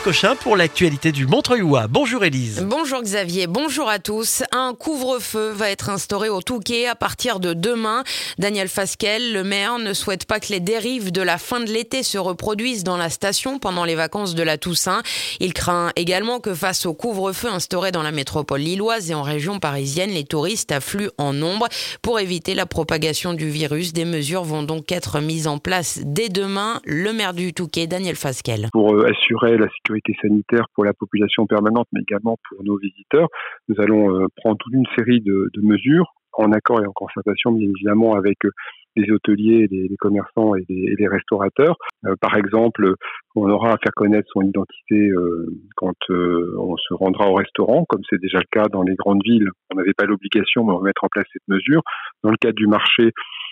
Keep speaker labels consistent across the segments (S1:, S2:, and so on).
S1: Cochin pour l'actualité du Montreuilois. Bonjour Élise.
S2: Bonjour Xavier, bonjour à tous. Un couvre-feu va être instauré au Touquet à partir de demain. Daniel Fasquelle, le maire, ne souhaite pas que les dérives de la fin de l'été se reproduisent dans la station pendant les vacances de la Toussaint. Il craint également que face au couvre-feu instauré dans la métropole lilloise et en région parisienne, les touristes affluent en nombre. Pour éviter la propagation du virus, des mesures vont donc être mises en place dès demain. Le maire du Touquet, Daniel Fasquelle.
S3: Pour assurer la sécurité sanitaire pour la population permanente, mais également pour nos visiteurs, nous allons prendre toute une série de mesures en accord et en concertation, bien évidemment, avec les hôteliers, les commerçants et les restaurateurs. Par exemple, on aura à faire connaître son identité quand on se rendra au restaurant, comme c'est déjà le cas dans les grandes villes. On n'avait pas l'obligation, mais on va mettre en place cette mesure. Dans le cadre du marché,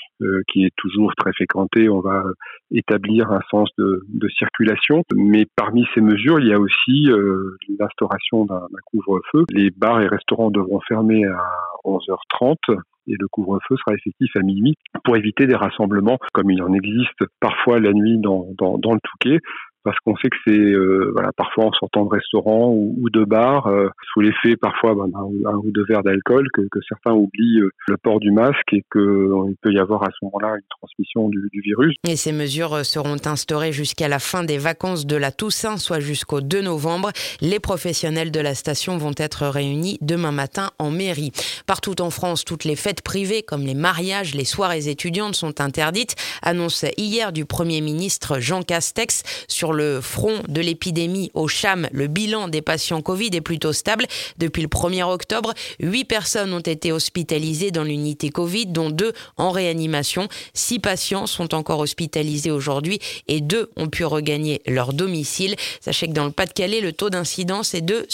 S3: qui est toujours très fréquenté, on va établir un sens de circulation. Mais parmi ces mesures, il y a aussi l'instauration d'un couvre-feu. Les bars et restaurants devront fermer à 11h30 et le couvre-feu sera effectif à minuit pour éviter des rassemblements comme il en existe parfois la nuit dans le Touquet. Parce qu'on sait que c'est parfois en sortant de restaurant ou de bar, sous l'effet parfois d'un ou deux verres d'alcool, que certains oublient le port du masque et qu'il peut y avoir à ce moment-là une transmission du virus.
S2: Et ces mesures seront instaurées jusqu'à la fin des vacances de la Toussaint, soit jusqu'au 2 novembre. Les professionnels de la station vont être réunis demain matin en mairie. Partout en France, toutes les fêtes privées comme les mariages, les soirées étudiantes sont interdites. Annonce hier du Premier ministre Jean Castex. Sur le front de l'épidémie au CHAM, le bilan des patients Covid est plutôt stable. Depuis le 1er octobre, 8 personnes ont été hospitalisées dans l'unité Covid, dont 2 en réanimation. 6 patients sont encore hospitalisés aujourd'hui et 2 ont pu regagner leur domicile. Sachez que dans le Pas-de-Calais, le taux d'incidence est de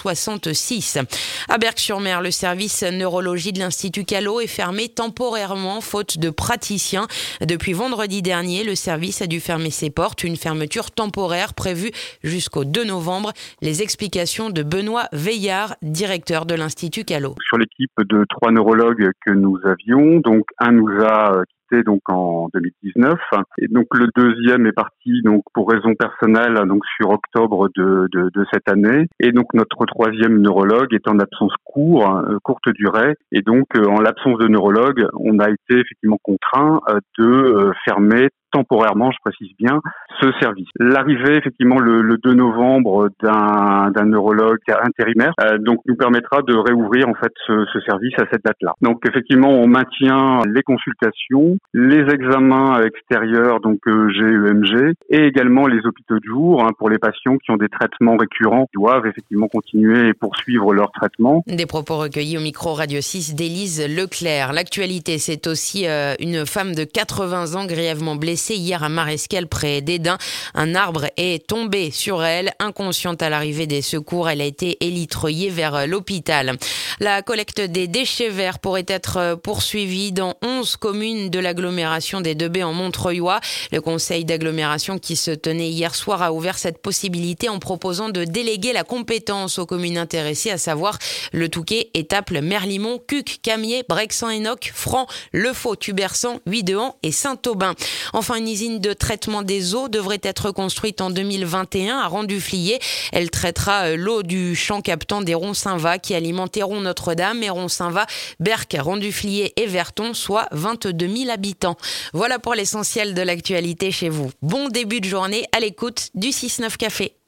S2: 166. À Berck-sur-Mer, le service neurologie de l'Institut Callot est fermé temporairement faute de praticiens. Depuis vendredi dernier, le service a dû fermer ses portes. Une fermeture temporaire prévue jusqu'au 2 novembre. Les explications de Benoît Veillard, directeur de l'Institut Callot.
S4: Sur l'équipe de 3 neurologues que nous avions, donc un nous a quitté en 2019 et donc le deuxième est parti pour raison personnelle sur octobre de cette année et donc notre troisième neurologue est en absence courte durée et donc en l'absence de neurologue, on a été effectivement contraint de fermer temporairement, je précise bien, ce service. L'arrivée, effectivement, le 2 novembre d'un neurologue intérimaire, nous permettra de réouvrir, ce service à cette date-là. Donc, effectivement, on maintient les consultations, les examens extérieurs, GEMG, et également les hôpitaux de jour, pour les patients qui ont des traitements récurrents, qui doivent effectivement continuer et poursuivre leur traitement.
S2: Des propos recueillis au micro Radio 6 d'Élise Leclerc. L'actualité, c'est aussi une femme de 80 ans grièvement blessée hier à Marescal près d'Edin. Un arbre est tombé sur elle. Inconsciente à l'arrivée des secours, elle a été élitreillée vers l'hôpital. La collecte des déchets verts pourrait être poursuivie dans 11 communes de l'agglomération des Deux-Baies en Montreuilois. Le conseil d'agglomération qui se tenait hier soir a ouvert cette possibilité en proposant de déléguer la compétence aux communes intéressées, à savoir le Touquet, Étaples, Merlimont, Cuques, Camiers, Brexan-Hénoch, Franc, Le Faux, Tubersan, Huidehan et Saint-Aubin. Enfin, une usine de traitement des eaux devrait être construite en 2021 à Rang-du-Flier. Elle traitera l'eau du champ captant des Ronds-Saint-Va qui alimente Héron Notre-Dame, Héron-Saint-Va, Berck, Rang-du-Flier et Verton, soit 22 000 habitants. Voilà pour l'essentiel de l'actualité chez vous. Bon début de journée à l'écoute du 6-9 Café.